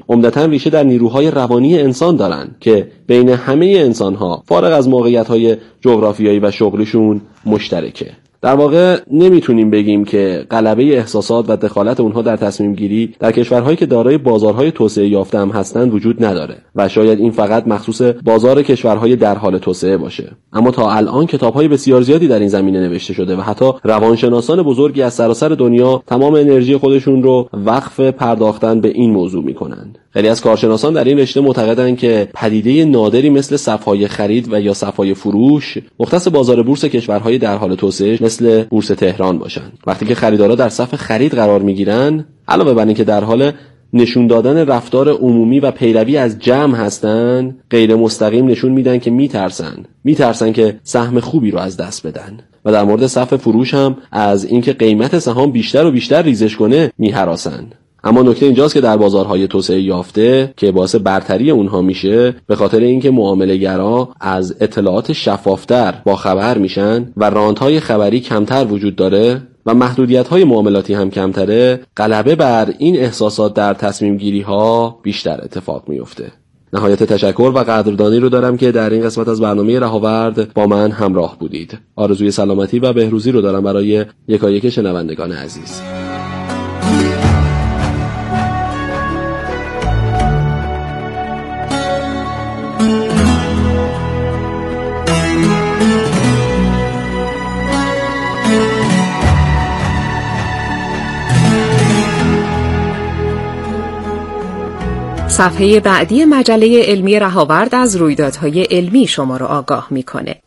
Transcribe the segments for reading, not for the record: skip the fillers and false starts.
عمدتاً ریشه در نیروهای روانی انسان دارن که بین همه انسان‌ها فارغ از موقعیت‌های جغرافیایی و شغلیشون مشترکه. در واقع نمیتونیم بگیم که غلبه احساسات و دخالت اونها در تصمیم گیری در کشورهایی که دارای بازارهای توسعه یافته هم هستند وجود نداره و شاید این فقط مخصوص بازار کشورهای در حال توسعه باشه. اما تا الان کتاب‌های بسیار زیادی در این زمینه نوشته شده و حتی روانشناسان بزرگی از سراسر دنیا تمام انرژی خودشون رو وقف پرداختن به این موضوع میکنن. خیلی از کارشناسان در این رشته معتقدند که پدیده نادری مثل صف‌های خرید و یا صف‌های فروش مختص بازار بورس کشورهای در حال توسعه مثل بورس تهران باشن. وقتی که خریدارا در صف خرید قرار میگیرن، علاوه بر اینکه در حال نشون دادن رفتار عمومی و پیروی از جمع هستن، غیر مستقیم نشون میدن که میترسن که سهم خوبی رو از دست بدن. و در مورد صف فروش هم از اینکه قیمت سهام بیشتر و بیشتر ریزش کنه میهراسن. اما نکته اینجاست که در بازارهای توسعه یافته که باعث برتری اونها میشه، به خاطر اینکه معامله‌گرا از اطلاعات شفافتر با خبر میشن و رانت‌های خبری کمتر وجود داره و محدودیت‌های معاملاتی هم کمتره، غلبه بر این احساسات در تصمیم گیری‌ها بیشتر اتفاق میفته. نهایت تشکر و قدردانی رو دارم که در این قسمت از برنامه رهاورد با من همراه بودید. آرزوی سلامتی و بهروزی رو دارم برای یکایک شنوندگان عزیز. صفحه بعدی مجله علمی رهاورد از رویدادهای علمی شما را آگاه می‌کنه.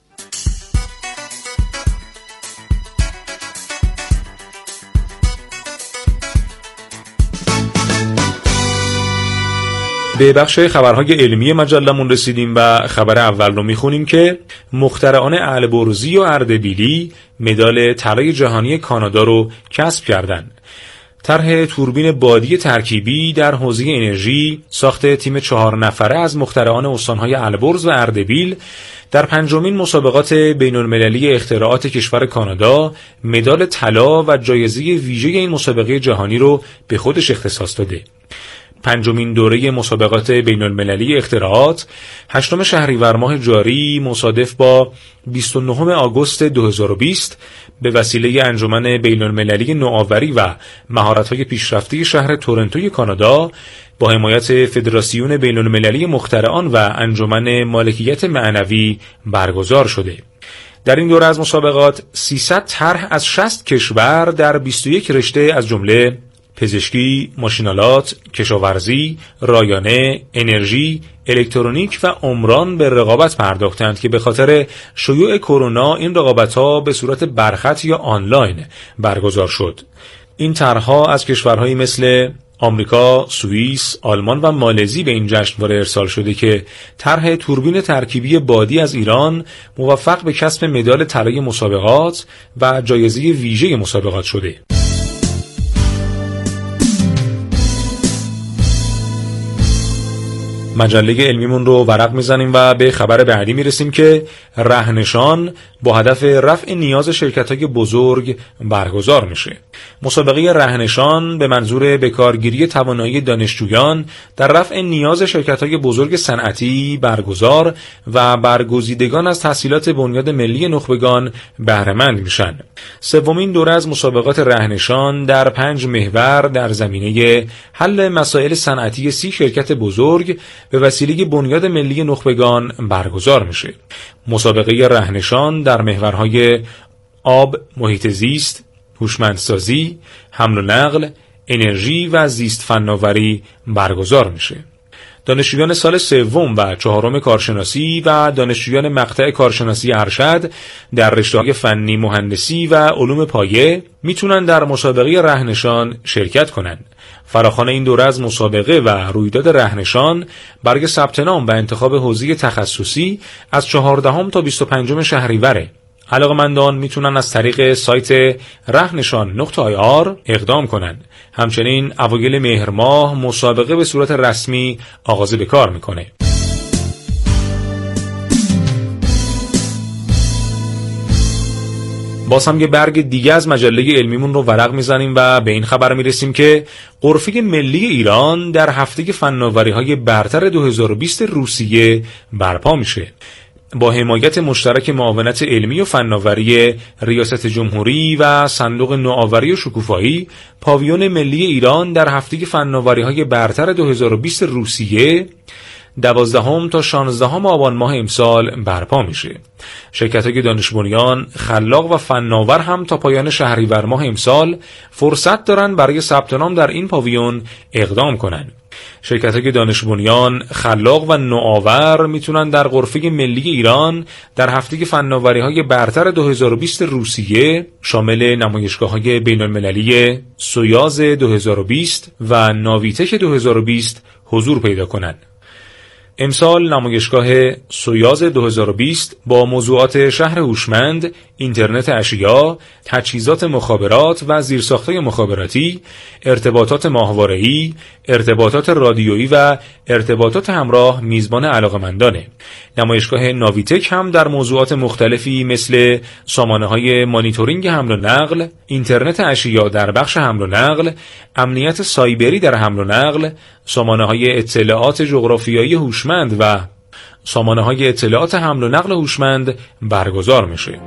به بخش خبرهای علمی مجلمون رسیدیم و خبر اول رو میخونیم که مخترعان البرزی و اردبیلی مدال طلای جهانی کانادا رو کسب کردند. طرح توربین بادی ترکیبی در حوزه انرژی ساخت تیم 4 نفره از مخترعان استانهای البرز و اردبیل در 5مین مسابقات بین‌المللی اختراعات کشور کانادا مدال طلا و جایزه ویژه این مسابقه جهانی رو به خودش اختصاص داده. 5مین دوره مسابقات بین‌المللی اختراعات 8 شهریور ماه جاری مصادف با 29 آگوست 2020 به وسیله انجمن بین‌المللی نوآوری و مهارت‌های پیشرفته شهر تورنتوی کانادا با حمایت فدراسیون بین‌المللی مخترعان و انجمن مالکیت معنوی برگزار شده. در این دوره از مسابقات 300 طرح از 60 کشور در 21 رشته از جمله پزشکی، ماشینالات، کشاورزی، رایانه، انرژی، الکترونیک و عمران به رقابت پرداختند که به خاطر شیوع کرونا این رقابت‌ها به صورت برخط یا آنلاین برگزار شد. این طرح‌ها از کشورهایی مثل آمریکا، سوئیس، آلمان و مالزی به این جشنواره ارسال شده که طرح توربین ترکیبی بادی از ایران موفق به کسب مدال طلای مسابقات و جایزه ویژه مسابقات شده. مجله علمیمون رو ورق میزنیم و به خبر بعدی میرسیم که رهنشان با هدف رفع نیاز شرکت‌های بزرگ برگزار میشه. مسابقه رهنشان به منظور بکارگیری توانایی دانشجویان در رفع نیاز شرکت‌های بزرگ صنعتی برگزار و برگزیدگان از تحصیلات بنیاد ملی نخبگان بهره مند میشن. 3مین دوره از مسابقات رهنشان در 5 محور در زمینه حل مسائل صنعتی 30 شرکت بزرگ به وسیله بنیاد ملی نخبگان برگزار میشه. مسابقه رهنشان در محورهای آب، محیط زیست، هوشمندسازی، حمل و نقل، انرژی و زیست فناوری برگزار میشه. دانشجویان سال 3 و 4 کارشناسی و دانشجویان مقطع کارشناسی ارشد در رشته‌های فنی، مهندسی و علوم پایه میتونن در مسابقه رهنشان شرکت کنند. فراخوان این دوره از مسابقه و رویداد رهنشان برای ثبت نام و انتخاب حوزه تخصصی از 14 تا 25 شهریوره. علاقه‌مندان میتونن از طریق سایت rahnishon.ir اقدام کنند. همچنین اوایل مهر ماه مسابقه به صورت رسمی آغاز به کار میکنه. باز هم یه برگ دیگه از مجله علمیمون رو ورق میزنیم و به این خبر میرسیم که غرفه ملی ایران در هفته فناوری‌های برتر 2020 روسیه برپا میشه. با حمایت مشترک معاونت علمی و فناوری ریاست جمهوری و صندوق نوآوری و شکوفایی، پاویون ملی ایران در هفته فناوری‌های برتر 2020 روسیه 12 تا 16 آبان ماه امسال برپا میشه. شرکت‌های دانش بنیان، خلاق و فناور هم تا پایان شهریور ماه امسال فرصت دارن برای ثبت نام در این پاویون اقدام کنن. شرکت‌های دانش بنیان، خلاق و نوآور میتونن در غرفه ملی ایران در هفته فناوری‌های برتر 2020 روسیه شامل نمایشگاه‌های بین‌المللی سویاز 2020 و ناویتک 2020 حضور پیدا کنند. امسال نمایشگاه سویاز 2020 با موضوعات شهر هوشمند، اینترنت اشیا، تجهیزات مخابرات و زیرساخت‌های مخابراتی، ارتباطات ماهواره‌ای، ارتباطات رادیویی و ارتباطات همراه میزبان علاقه‌مندانه. نمایشگاه ناویتک هم در موضوعات مختلفی مثل سامانه‌های مانیتورینگ حمل و نقل، اینترنت اشیا در بخش حمل و نقل، امنیت سایبری در حمل و نقل، سامانه‌های اطلاعات جغرافیایی هوشمند و سامانه‌های اطلاعات حمل و نقل هوشمند برگزار میشه.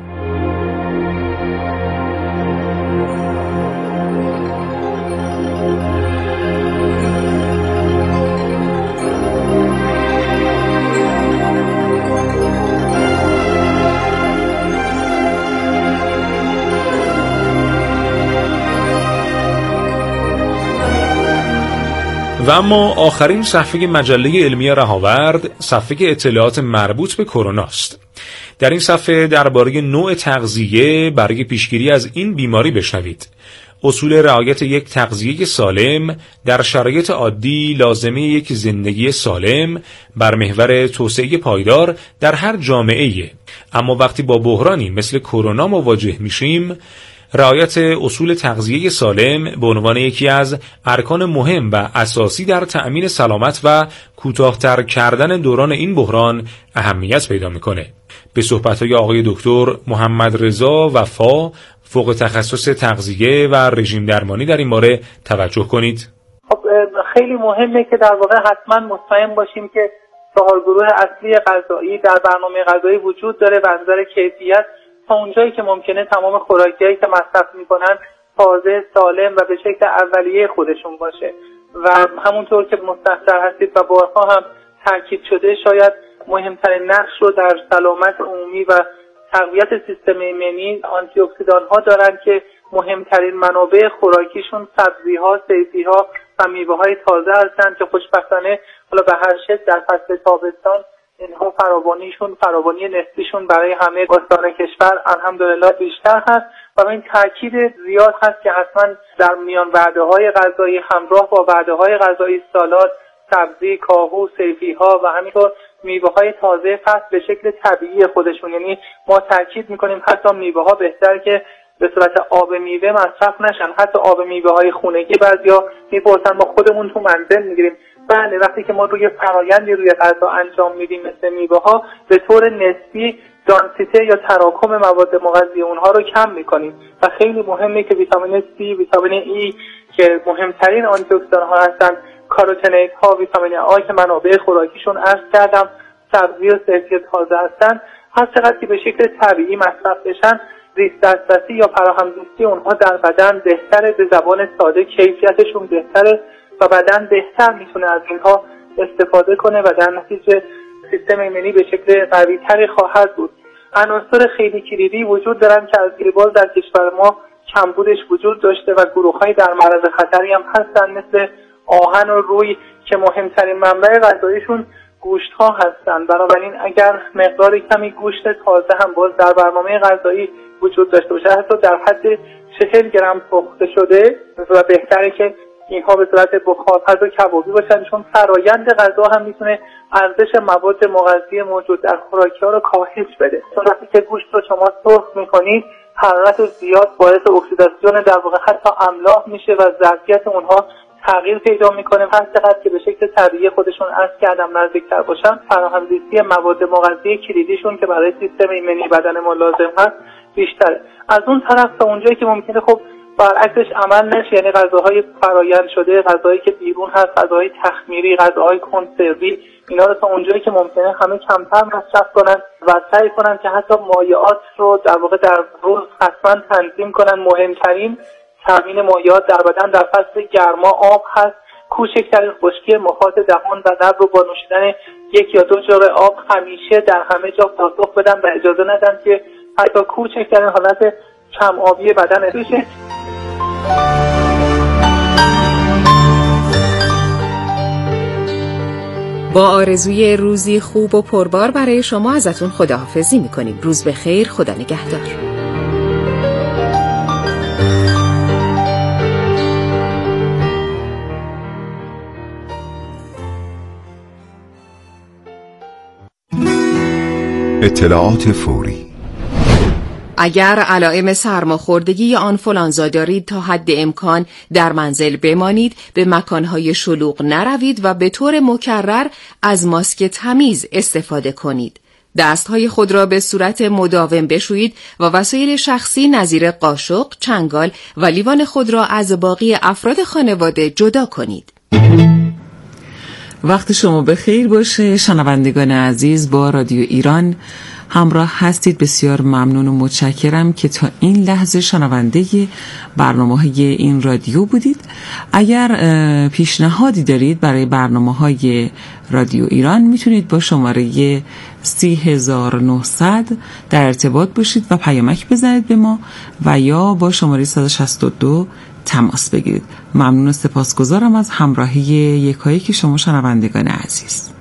و اما آخرین صفحه مجله علمی رهاورد، صفحه اطلاعات مربوط به کرونا است. در این صفحه درباره نوع تغذیه برای پیشگیری از این بیماری بشنوید. اصول رعایت یک تغذیه سالم در شرایط عادی لازمه یک زندگی سالم بر محور توسعه پایدار در هر جامعه‌ای، اما وقتی با بحرانی مثل کرونا مواجه میشیم، رعایت اصول تغذیه سالم به عنوان یکی از ارکان مهم و اساسی در تأمین سلامت و کوتاه‌تر کردن دوران این بحران اهمیت پیدا میکنه. به صحبت‌های آقای دکتر محمد رضا وفا، فوق تخصص تغذیه و رژیم درمانی در این باره توجه کنید. خب خیلی مهمه که در واقع حتما مطمئن باشیم که 4 گروه اصلی غذایی در برنامه غذایی وجود داره و از نظر کیفیت تا اونجایی که ممکنه تمام خوراکیایی که مصرف میکنن تازه، سالم و به شکل اولیه خودشون باشه و همونطور که مستحضر هستید و بارها هم تاکید شده، شاید مهمترین نقش رو در سلامت عمومی و تقویت سیستم ایمنی آنتی اکسیدان ها دارن که مهمترین منابع خوراکیشون سبزی ها، صیفی ها و میوه های تازه هستند که خوشبختانه حالا به هر شکل در فصل تابستان اینها فراوانی نسبیشون برای همه استان کشور الحمدلله بیشتر هست و این تاکید زیاد هست که حتما در میان وعده‌های غذایی همراه با وعده‌های غذایی سالاد، سبزی، کاهو، صیفی ها و همینطور میوه‌های تازه فصل به شکل طبیعی خودشون، یعنی ما تاکید می‌کنیم حتی میوه‌ها بهتر که به صورت آب میوه مصرف نشن، حتی آب میوه‌های خونگی بعضیا میپرسن ما خودمون تو منزل میگیریم. بله، وقتی که ما روی فرآیندی روی غذا انجام میدیم مثل میوه‌ها، به طور نسبی دانسیته یا تراکم مواد مغذی اونها رو کم میکنیم و خیلی مهمه که ویتامین C، ویتامین E که مهمترین آنتی اکسیدان‌ها هستن، کاروتنوئیدها، ویتامین آ که منابع خوراکیشون عرض کردم، سبزی و صیفی تازه هستن، هر چقدر که به شکل طبیعی مصرف بشن، ریز دسترسی یا فراهم‌دستی اونها در بدن بهتره، به زبان ساده کیفیتشون بهتره و بدن بهتر میتونه از اینها استفاده کنه و در نتیجه سیستم ایمنی به شکل قوی‌تری خواهد بود. عناصر خیلی کلیدی وجود دارن که از دیرباز در کشور ما کمبودش وجود داشته و گروه‌های در معرض خطری هم هستن مثل آهن و روی که مهمترین منبع غذاییشون گوشت ها هستن. بنابراین اگر مقدار کمی گوشت تازه هم باز در برنامه غذایی وجود داشته باشه، حتی در حد 40 گرم پخته شده، و بهتره که اینها به صورت بخارپز و کبابی باشن، چون فرایند غذا هم میتونه ارزش مواد مغذی موجود در خوراکی ها رو کاهش بده. چون وقتی که گوشت رو شما سرخ میکنید، حرارت زیاد باعث اکسیداسیون در واقع حتی املاح میشه و ظرفیت اونها تغییر پیدا میکنه. هر چقدر که به شکل طبیعی خودشون عصر کردم نزدیکتر باشن، فراهم‌زیستی مواد مغذی کلیدیشون که برای سیستم ایمنی بدن ما لازم هست بیشتره. از اون طرف تا اونجایی که ممکنه خب برعکسش عمل نشه، یعنی غذاهای فرآیند شده، غذایی که بیرون هست، غذاهای تخمیری، غذاهای کنسروی، اینا رو تا اونجایی که ممکنه همه کمتر مصرف کنن و سعی کنن که حتی مایعات رو در واقع در روز حتما تنظیم کنن. مهمترین تامین مایعات در بدن در فصل گرما آب هست. کوچکترین خشکی مخاط دهان و لب رو با نوشیدن 1 یا 2 جرعه آب همیشه در همه جا پاسخ بدن و اجازه ندن که حتی کوچکترین حالت کم آبی بدن بشه. با آرزوی روزی خوب و پربار برای شما ازتون خداحافظی میکنیم. روز بخیر، خدا نگهدار. اطلاعات فوری. اگر علائم سرماخوردگی یا آنفولانزا دارید تا حد امکان در منزل بمانید، به مکانهای شلوغ نروید و به طور مکرر از ماسک تمیز استفاده کنید. دستهای خود را به صورت مداوم بشویید و وسایل شخصی نظیر قاشق، چنگال و لیوان خود را از باقی افراد خانواده جدا کنید. وقت شما بخیر باشه شنوندگان عزیز، با رادیو ایران همراه هستید. بسیار ممنون و متشکرم که تا این لحظه شنونده برنامه‌های این رادیو بودید. اگر پیشنهادی دارید برای برنامه‌های رادیو ایران میتونید با شماره 30900 در ارتباط باشید و پیامک بزنید به ما و یا با شماره 162 تماس بگیرید. ممنون و سپاسگزارم از همراهی یکایک شما شنوندگان عزیز.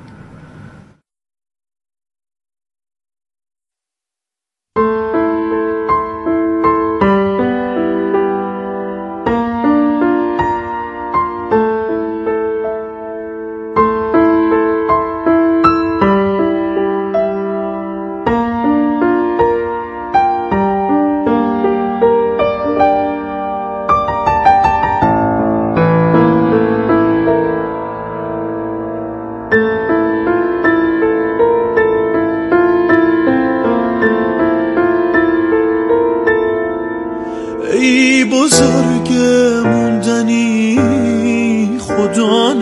ای بزرگ موندنی خدا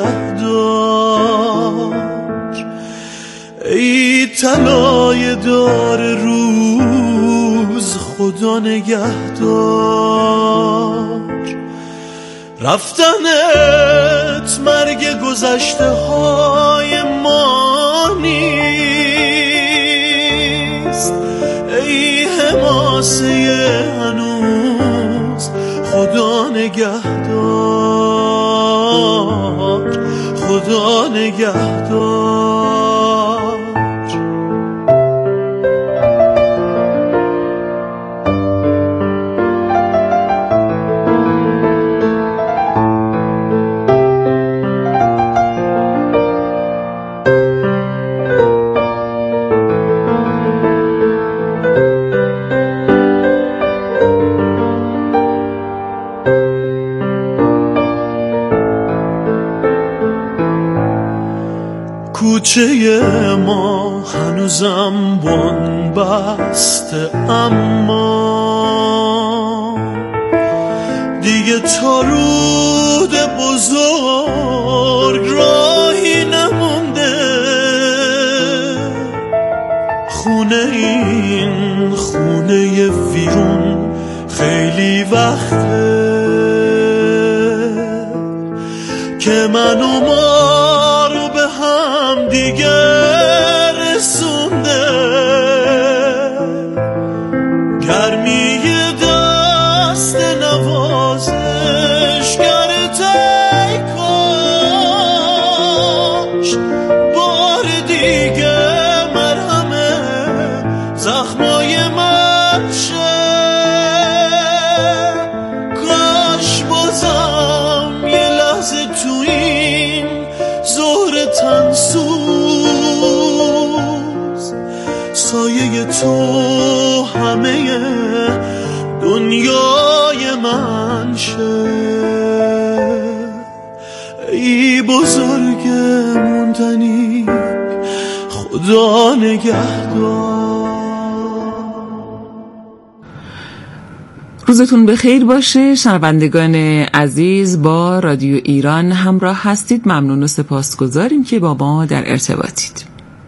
نگهدار، ای طلای دار روز خدا نگهدار. رفتنت مرگ گذشته های ما نیست، ای حماسه هنوز خدا نگهدار، خدا نگهدار. کوچه ما هنوزم بن بسته، اما دیگه تا رود بزرگ راهی نمونده. خونه این خونه ویرون خیلی وقته که من و ما رو به هم دیگه رسونده. گرمی دست نوازش گرته کاش بار دیگه مرهمه زخمای من شه. کاش بازم یه لحظه تو این ظهر تنسوز سایه تو همه دنیای من شه. بزرگ موندنی، خدا نگهدار. روزتون بخیر باشه شنوندگان عزیز. با رادیو ایران همراه هستید. ممنون و سپاسگزاریم که با ما در ارتباطید.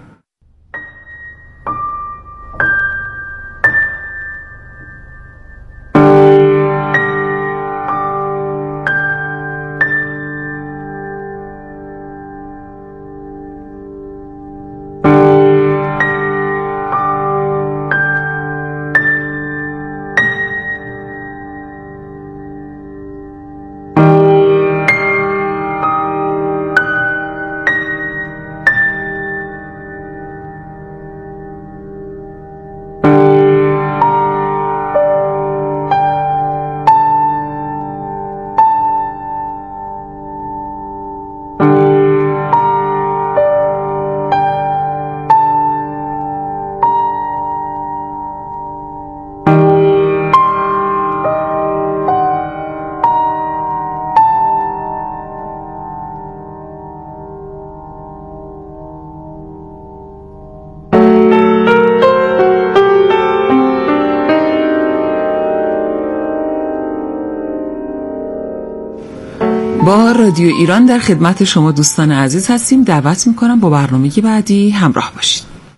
با رادیو ایران در خدمت شما دوستان عزیز هستیم. دعوت میکنم با برنامه بعدی همراه باشید.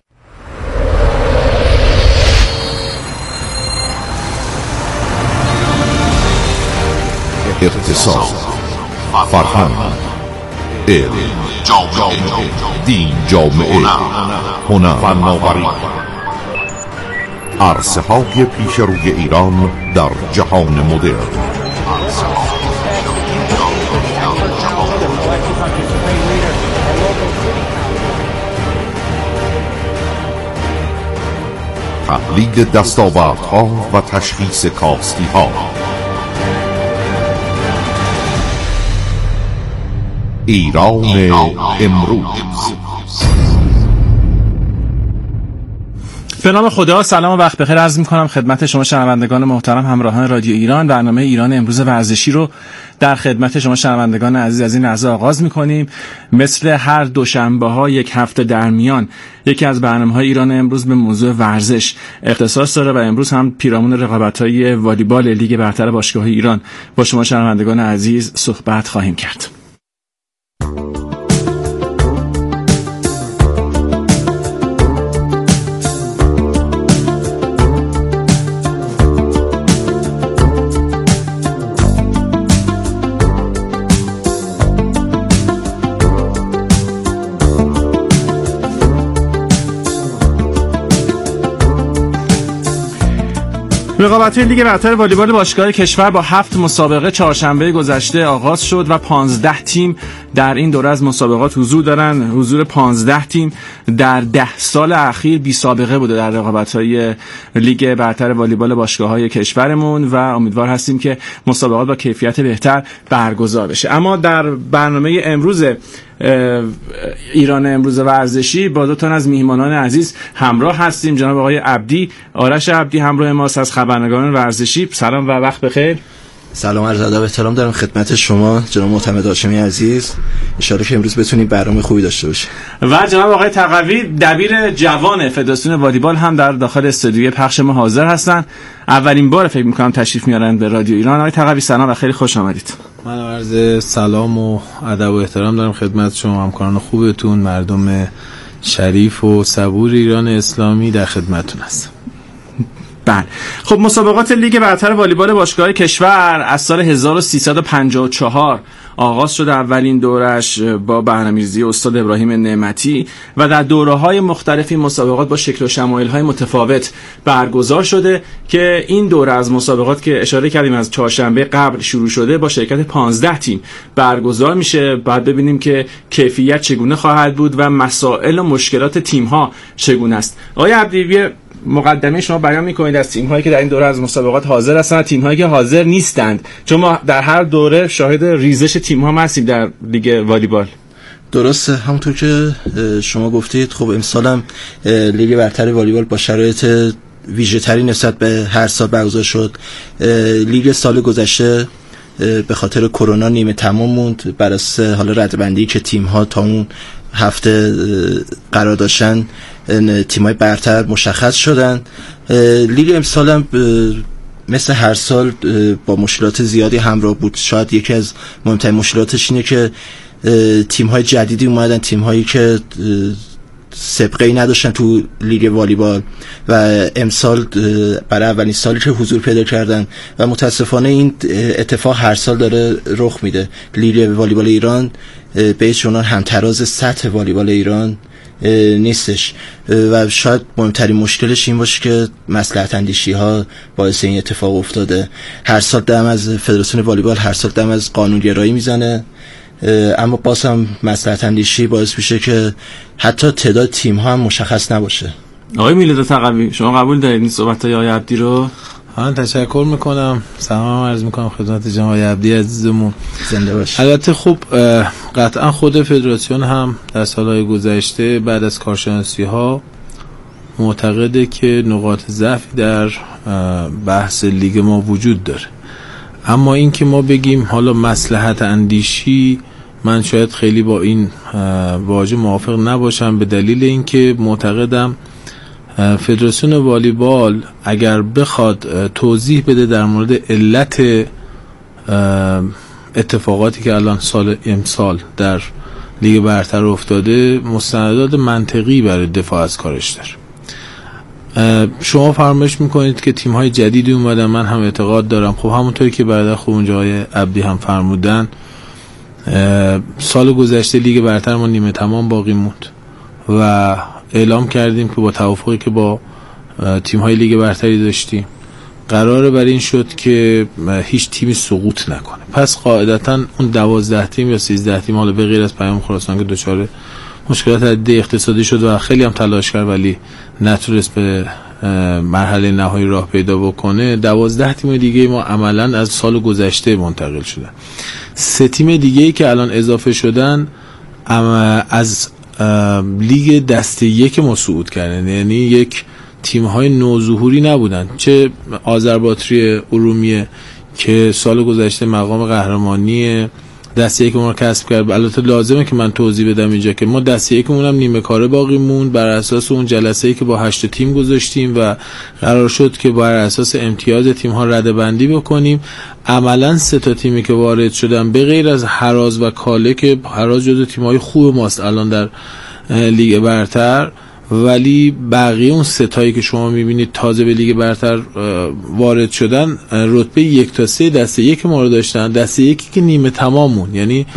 اقتصاد، فرهنگ، علم، دین، جامعه، هنر، فناوری، عرصه‌های پیش روی ایران در جهان مدرن. تحلیل دستاوردها و تشخیص کاستی‌ها. ایران امروز. به نام خدا، سلام و وقت بخیر عرض می‌کنم خدمت شما شنوندگان محترم همراهان رادیو ایران. برنامه ایران امروز ورزشی رو در خدمت شما شنوندگان عزیز از این لحظه آغاز می‌کنیم. مثل هر دوشنبه‌ها یک هفته در میان یکی از برنامه‌های ایران امروز به موضوع ورزش اختصاص داره و امروز هم پیرامون رقابت‌های والیبال لیگ برتر باشگاه‌های ایران با شما شنوندگان عزیز صحبت خواهیم کرد. رقابت‌های لیگ برتر والیبال باشگاه‌های کشور با 7 مسابقه چهارشنبه گذشته آغاز شد و 15 تیم در این دوره از مسابقات حضور دارن. حضور 15 تیم در 10 سال اخیر بی سابقه بوده در رقابت‌های لیگ برتر والیبال باشگاه‌های کشورمون و امیدوار هستیم که مسابقات با کیفیت بهتر برگزار بشه. اما در برنامه امروز ایران امروز ورزشی با دو تن از میهمانان عزیز همراه هستیم. جناب آقای عبدی، آرش عبدی همراه ماست از خبرنگاران ورزشی. سلام و وقت بخیر. سلام، عرض ادب و احترام دارم خدمت شما جناب معتمد هاشمی عزیز. ان شاء الله که امروز بتونیم برنامه خوبی داشته باشیم. و جناب آقای تقوی، دبیر جوان فدراسیون والیبال هم در داخل استودیوی پخش ما حاضر هستن. اولین بار فکر می‌کنم تشریف میارن به رادیو ایران. آقای تقوی سلام و خیلی خوش آمدید. من عرض سلام و ادب و احترام دارم خدمت شما همکاران خوبتون، مردم شریف و صبور ایران اسلامی در خدمتتون هستم. بله. خب مسابقات لیگ برتر والیبال باشگاه‌های کشور از سال 1354 آغاز شده. اولین دورش با برنامه‌ریزی استاد ابراهیم نعمتی و در دوره‌های مختلفی مسابقات با شکل و شمایل‌های متفاوت برگزار شده که این دوره از مسابقات که اشاره کردیم از چهارشنبه قبل شروع شده با شرکت 15 تیم برگزار میشه. بعد ببینیم که کیفیت چگونه خواهد بود و مسائل و مشکلات تیم‌ها چگونه است. آقای عبدی، مقدمه شما بیان می‌کنید از تیم‌هایی که در این دوره از مسابقات حاضر هستند، تیم‌هایی که حاضر نیستند، چون ما در هر دوره شاهد ریزش تیم‌ها هستیم در لیگ والیبال. درسته، همونطور که شما گفتید. خب امسال هم لیگ برتر والیبال با شرایط ویژه‌تری نسبت به هر سال برگزار شد. لیگ سال گذشته به خاطر کرونا نیمه تمام موند. بر اساس حالا ردبندی که تیم ها تا اون هفته قرار داشتن تیم های برتر مشخص شدن. لیگ امسال هم مثل هر سال با مشکلات زیادی همراه بود. شاید یکی از مهمترین مشکلاتش اینه که تیم های جدیدی اومدن، تیم هایی که سابقه‌ای نداشتن تو لیگ والیبال و امسال برای اولین سالی که حضور پیدا کردن و متاسفانه این اتفاق هر سال داره رخ میده. لیگ والیبال ایران به چونان همتراز سطح والیبال ایران نیستش و شاید مهمترین مشکلش این باشه که مصلحت اندیشی ها باعث این اتفاق افتاده. هر سال دم از فدراسیون والیبال، هر سال دم از قانونگرایی میزنه، اما باز هم مصلحت اندیشی باعث میشه که حتی تعداد تیم ها هم مشخص نباشه. آقای میلاد تقوی، شما قبول دارید این صحبت‌های آقای عبدی رو؟ من تشکر میکنم، سلام عرض میکنم خدمت جناب آقای عبدی عزیزمون. زنده باش. البته خب قطعا خود فدراسیون هم در سالهای گذشته بعد از کارشناسی ها معتقده که نقاط ضعفی در بحث لیگ ما وجود داره، اما این که ما بگیم حالا مصلحت اندیشی، من شاید خیلی با این واژه موافق نباشم، به دلیل اینکه معتقدم فدراسیون والیبال اگر بخواد توضیح بده در مورد علت اتفاقاتی که الان سال امسال در لیگ برتر افتاده، مستندات منطقی برای دفاع از کارش داره. شما فرمایش میکنید که تیم‌های جدیدی اومدن، من هم اعتقاد دارم. خب همونطوری که برادر خوب اونجا های عبدی هم فرمودن، سال گذشته لیگ برتر ما نیمه تمام باقی موند و اعلام کردیم که با توافقی که با تیم‌های لیگ برتری داشتیم قراره بر این شد که هیچ تیمی سقوط نکنه. پس قاعدتاً اون 12 تیم یا 13 تیم، حالا به غیر از پیام خراسان که دچار مشکلات عدی اقتصادی شد و خیلی هم تلاش کرد ولی نتونست به مرحله نهایی راه پیدا بکنه، 12 تیم دیگه ما عملاً از سال گذشته منتقل شدن. 3 تیم دیگه‌ای که الان اضافه شدن از لیگ دسته یک ما صعود کردن، یعنی یک تیم‌های نوظهوری نبودن. چه آذربایجان ارومیه که سال گذشته مقام قهرمانی دسته یک ما کسب کرد. البته لازمه که من توضیح بدم اینجا که ما دسته یکمون هم نیمه کاره باقی موند بر اساس اون جلسه‌ای که با 8 تیم گذاشتیم و قرار شد که بر اساس امتیاز تیم‌ها رده‌بندی بکنیم. عملاً 3 تا تیمی که وارد شدن به غیر از هراز و کاله که هراز جزو تیم‌های خوب ماست الان در لیگ برتر، ولی بقیه اون 3 تایی که شما میبینید تازه به لیگ برتر وارد شدن رتبه 1 تا 3 دسته یک ما رو داشتن. دسته یکی که نیمه تمامون، یعنی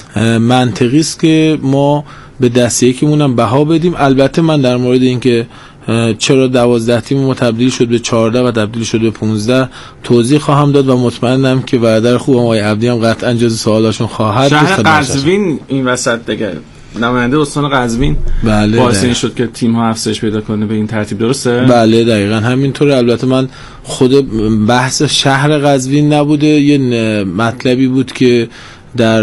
منطقی است که ما به دسته یکیمون هم بها بدیم. البته من در مورد این که چرا 12 تیم ما تبدیل شد به 14 و تبدیل شد به 15 توضیح خواهم داد و مطمئنم که برادر خوبم آقای عبدی هم قطعا جز سوالاشون خواهد بود. شهر قزوین این وسط دیگه نماینده استان قزوین باعث این شد که تیم ها افزایش پیدا کنه به این ترتیب، درسته؟ بله دقیقاً همینطوره. البته من خود بحث شهر قزوین نبوده، یه مطلبی بود که در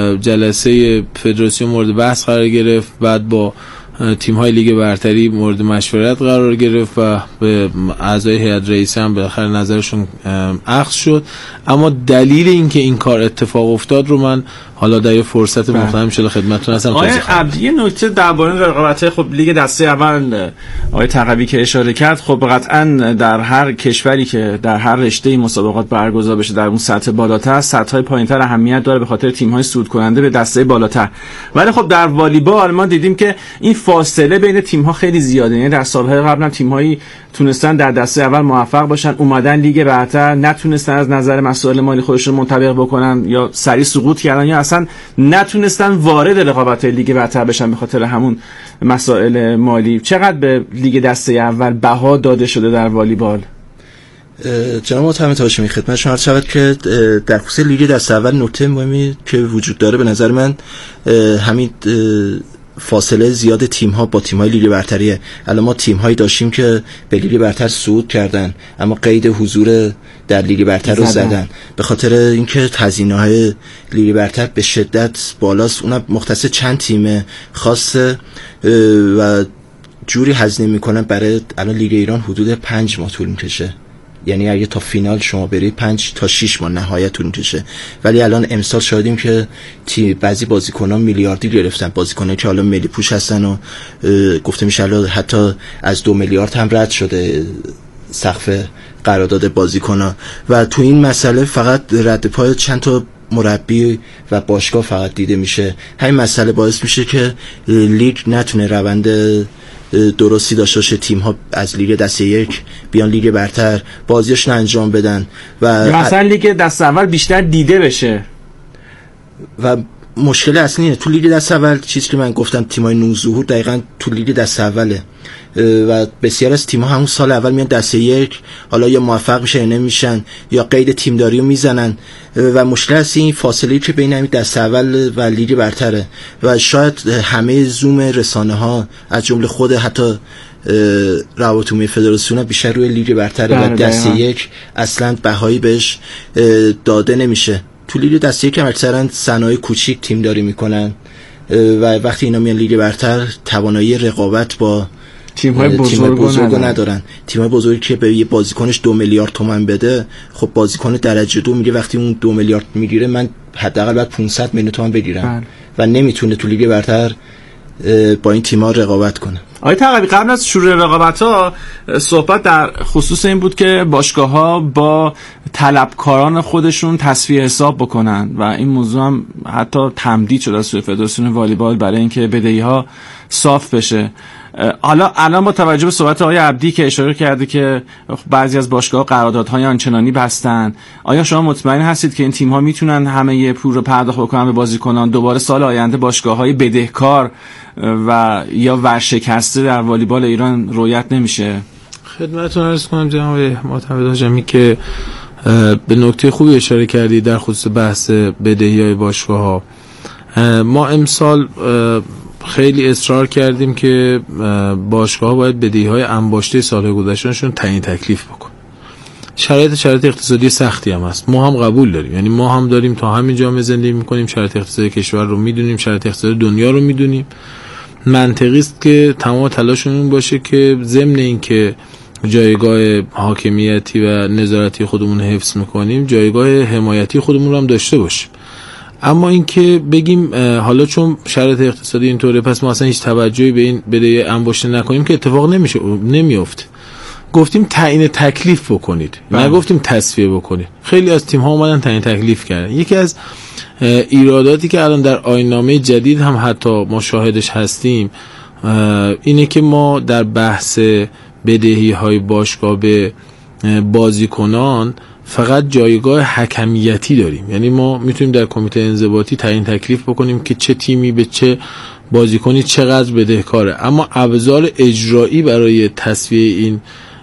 جلسه فدراسیون مورد بحث قرار گرفت، بعد با تیم‌های لیگ برتری مورد مشورت قرار گرفت و به اعضای هیئت رئیسه هم بالاخره نظرشون اخذ شد. اما دلیل اینکه این کار اتفاق افتاد رو من حالا در یه فرصت مختلف ان شاء الله خدمتتون هستم. آقای عبدی یه نکته درباره رقابت‌های خب لیگ دسته اول آقای تقوی که اشاره کرد، خب قطعاً در هر کشوری که در هر رشته مسابقات برگزار بشه در اون سطح بالاتر، سطح‌های پایین‌تر اهمیت داره به خاطر تیم‌های صعود کننده به دسته بالاتر. ولی خب در والیبال ما دیدیم که این فاصله بین تیم‌ها خیلی زیاده، یعنی در سال‌های قبل هم تیم‌هایی تونستن در دسته اول موفق باشن، اومدن لیگ برتر نتونستن از نظر مسائل مالی خودشون منطبق بکنن یا سریع سقوط کردن یا اصلا نتونستن وارد رقابت لیگ برتر بشن به خاطر همون مسائل مالی. چقدر به لیگ دسته اول بها داده شده در والیبال؟ جناب محترم هاشمی خدمت شما عرض شود که در خصوص لیگ دسته اول نکته مهمی که وجود داره به نظر من همین فاصله زیاد تیم‌ها با تیم‌های لیگ برتریه. الان ما تیم‌هایی داشتیم که به لیگ برتر صعود کردن اما قید حضور در لیگ برتر رو زدن به خاطر اینکه هزینه‌های لیگ برتر به شدت بالاست، اونم مختص چند تیم خاصه و جوری هزینه میکنن. برای الان لیگ ایران حدود 5 ماه طول میکشه یعنی اگه تا فینال شما برید 5 تا 6 ماه نهایت طول می‌کشه. ولی الان امسال شاهدیم که بعضی بازیکنان میلیاردی گرفتن، بازیکنایی که حالا ملی پوش هستن و گفته میشه الان حتی از 2 میلیارد هم رد شده سقف قرارداد بازیکن‌ها. و تو این مسئله فقط رد پای چند تا مربی و باشگاه فقط دیده میشه. همین مسئله باعث میشه که لیگ نتونه روند درستی داشته باشه، تیم ها از لیگ دسته یک بیان لیگ برتر بازیاشون انجام بدن و مثلا لیگ دسته اول بیشتر دیده بشه. و مشکل اصلی اینه تو لیگ دسته اول، چیزی که من گفتم تیمای نوظهور دقیقاً تو لیگ دسته اوله و بسیار از تیم‌ها همون سال اول میان دسته یک، حالا یا موفق میشن یا نمیشن یا قید تیمداری رو میزنن و مشکل است این فاصله که بین همین دسته اول و لیگ برتره و شاید همه زوم رسانه ها از جمله خود حتی روابط عمومی فدراسیون بیشتر روی لیگ برتره و دسته یک اصلا بهایی بهش داده نمیشه. تو لیگ دسته یک اکثرا صنایع کوچیک تیمداری میکنن و وقتی اینا میان لیگ برتر توانایی رقابت با تیم‌های بزرگ ندارن. تیم‌های بزرگی که به یه بازیکنش 2 میلیارد تومان بده، خب بازیکن درجه 2 میگه وقتی اون 2 میلیارد میگیره من حداقل باید 500 میلیون تومان بگیرم و نمیتونه تو لیگ برتر با این تیم‌ها رقابت کنه. آقای تقوی، قبل از شروع رقابت‌ها صحبت در خصوص این بود که باشگاه‌ها با طلبکاران خودشون تصفیه حساب بکنن و این موضوع هم حتی تمدید شده از سوی فدراسیون والیبال برای اینکه بدهی‌ها صاف بشه. حالا الان با توجه به صحبت آقای عبدی که اشاره کرده که بعضی از باشگاه‌ها قراردادهای آنچنانی بستن، آیا شما مطمئن هستید که این تیم‌ها میتونن همه پول رو پرداخت بکنن به بازیکنان؟ دوباره سال آینده باشگاه‌های بدهکار و یا ورشکسته در والیبال ایران رویت نمیشه؟ خدمتتون عرض کنم جناب معتمد حاجمی که به نکته خوبی اشاره کردید در خصوص بحث بدهی‌های باشگاه‌ها. ما امسال خیلی اصرار کردیم که باشگاه‌ها باید بدهی‌های انباشته سال گذشتهشون تعیین تکلیف بکن. شرایط اقتصادی سختی هم هست، ما هم قبول داریم، یعنی ما هم داریم تا همین جامعه زندگی می‌کنیم، شرایط اقتصادی کشور رو می‌دونیم، شرایط اقتصادی دنیا رو می‌دونیم. منطقی است که تمام تلاشمون این باشه که ضمن اینکه جایگاه حاکمیتی و نظارتی خودمون حفظ می‌کنیم، جایگاه حمایتی خودمون رو هم داشته باشیم. اما اینکه بگیم حالا چون شرایط اقتصادی اینطوره پس ما اصلا هیچ توجهی به این بدهی انباشته نکنیم که اتفاق نمیفته. گفتیم تعیین تکلیف بکنید، نگفتیم تصفیه بکنید. خیلی از تیم ها اومدن تعیین تکلیف کردن. یکی از ایراداتی که الان در آیین‌نامه جدید هم حتی ما شاهدش هستیم اینه که ما در بحث بدهی های باشگاه به بازیکنان فقط جایگاه حکمیتی داریم، یعنی ما میتونیم در کمیته انضباطی تعیین تکلیف بکنیم که چه تیمی به چه بازیکنی چقدر بدهکاره، اما ابزار اجرایی برای تصفیه این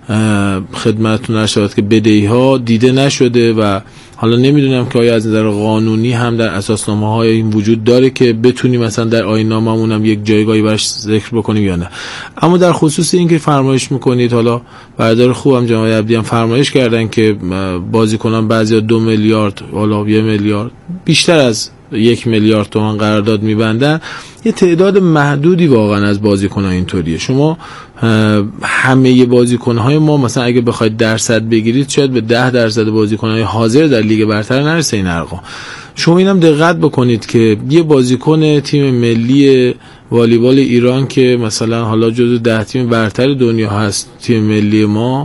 خدمتتون ارشاد که بدهی ها دیده نشده و حالا نمیدونم که آیا از نظر قانونی هم در اساسنامه های این وجود داره که بتونیم مثلا در آیین‌نامه‌مون هم یک جایگاهی براش ذکر بکنیم یا نه. اما در خصوص این که فرمایش میکنید، حالا بردار خوبم جناب عبدی هم فرمایش کردن که بازیکنان بعضیا 2 میلیارد حالا 1 میلیارد بیشتر از 1 میلیارد تومان قرارداد میبندن. یه تعداد محدودی واقعا از بازیکن‌ها اینطوریه. شما همه بازیکن‌های ما مثلا اگه بخواید درصد بگیرید شاید به 10% بازیکن‌های حاضر در لیگ برتر نرسه این ارقام. شما اینم دقت بکنید که یه بازیکن تیم ملی والیبال ایران که مثلا حالا جزو 10 تیم برتر دنیا هست، تیم ملی ما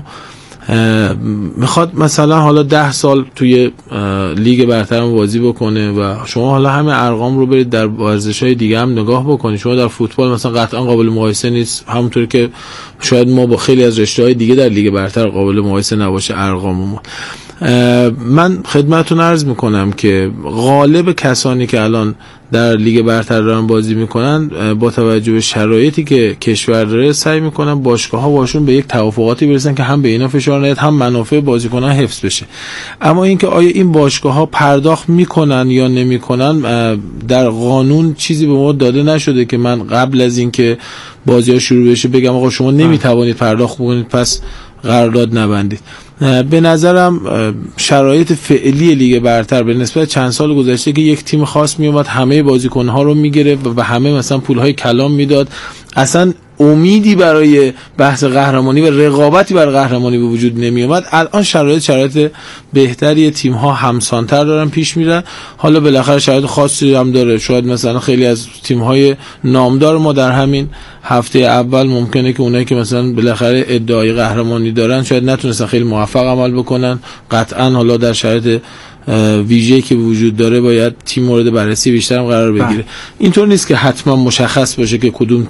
میخواد مثلا حالا 10 سال توی لیگ برتر هم بازی بکنه و شما حالا همه ارقام رو برید در ورزش‌های دیگه هم نگاه بکنید. شما در فوتبال مثلا قطعا قابل مقایسه نیست، همونطوری که شاید ما با خیلی از رشته‌های دیگه در لیگ برتر قابل مقایسه نباشه ارقاممون. من خدمتتون عرض میکنم که غالب کسانی که الان در لیگ برتر دارن بازی میکنن با توجه به شرایطی که کشور داره سعی میکنن باشگاه‌ها باشون به یک توافقاتی برسن که هم به اینا فشار نیاد هم منافع بازیکنان حفظ بشه. اما اینکه آیا این باشگاه‌ها پرداخت میکنن یا نمیکنن در قانون چیزی به ما داده نشده که من قبل از اینکه بازی‌ها شروع بشه بگم آقا شما نمیتوانید پرداخت بکنید پس قرارداد نبندید. به نظرم شرایط فعلی لیگ برتر به نسبت چند سال گذشته که یک تیم خاص می اومد همه بازیکن‌ها رو میگرفت و همه مثلا پول‌های کلام میداد، اصلا امیدی برای بحث قهرمانی و رقابتی برای قهرمانی به وجود نمی اومد، الان شرایط بهتری، تیم ها همسانتر دارن پیش میرن. حالا بالاخره شرایط خاصی هم داره، شاید مثلا خیلی از تیم های نامدار ما در همین هفته اول ممکنه که اونایی که مثلا بالاخره ادعای قهرمانی دارن شاید نتونستن خیلی موفق عمل بکنن. قطعا حالا در شرایط ویژه‌ای که وجود داره باید تیم مورد بررسی بیشتر هم قرار بگیره. اینطور نیست که حتما مشخص باشه که کدوم